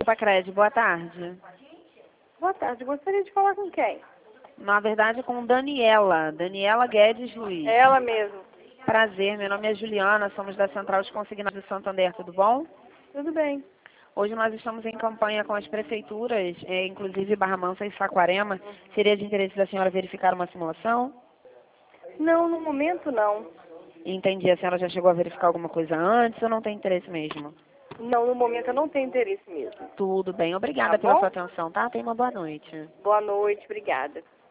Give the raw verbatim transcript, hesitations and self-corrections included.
Pacred, boa tarde. Boa tarde, gostaria de falar com quem? Na verdade, com Daniela, Daniela Guedes Luiz. É ela mesmo. Prazer, meu nome é Juliana, somos da Central de Consignados de Santander, tudo bom? Tudo bem. Hoje nós estamos em campanha com as prefeituras, eh, inclusive Barra Mansa e Saquarema. Seria de interesse da senhora verificar uma simulação? Não, no momento não. Entendi, a senhora já chegou a verificar alguma coisa antes ou não tem interesse mesmo? Não, no momento eu não tenho interesse mesmo. Tudo bem, obrigada Tá pela bom? sua atenção, tá? Tenha uma boa noite. Boa noite, obrigada.